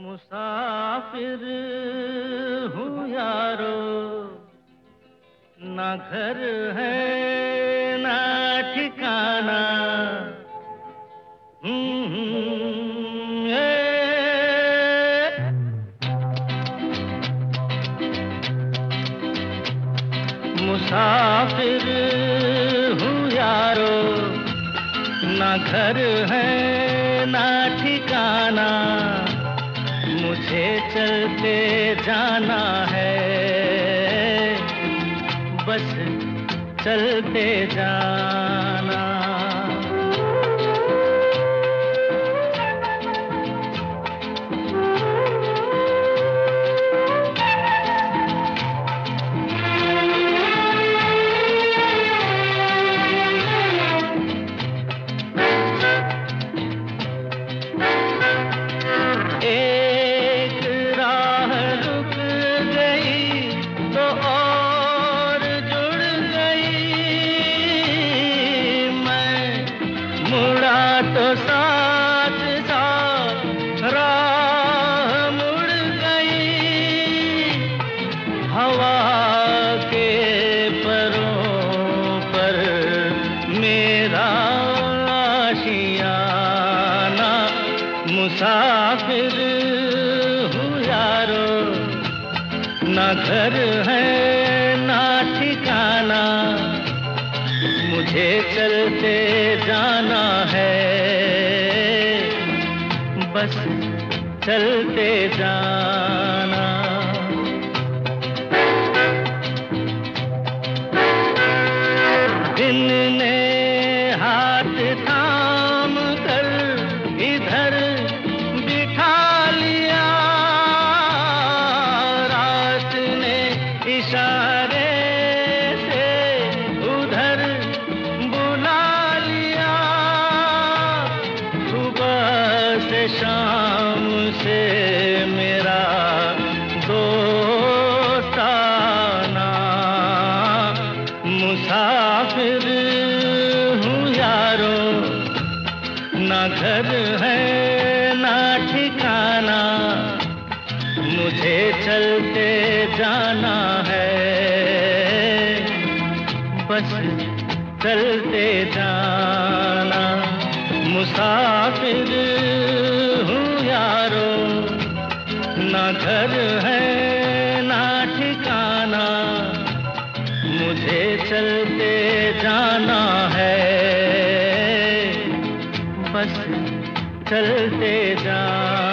मुसाफिर हूँ यारो, ना घर है ना ठिकाना। मुसाफिर हूँ यारो, ना घर है ना ठिकाना। मुझे चलते जाना है, बस चलते जाना। एक राह रुक गई तो और जुड़ गई। मैं मुड़ा तो साथ साथ राह मुड़ गई। हवा के परों पर मेरा आशियाना। मुसाफिर हूँ यारो, ना घर है ना ठिकाना। मुझे चलते जाना है, बस चलते जाना। दिन ने हाथ थाम कर इधर बिठा लिया। रात ने इशारे से उधर बुला लिया। सुबह से शाम से मेरा दोस्ताना। मुसाफिर हूँ यारो, ना घर है ना ठिकाना। मुझे चलते जाना है, बस चलते जाना। मुसाफिर हूँ यारो, ना घर है ना ठिकाना। मुझे चलते जाना है, बस चलते जाना।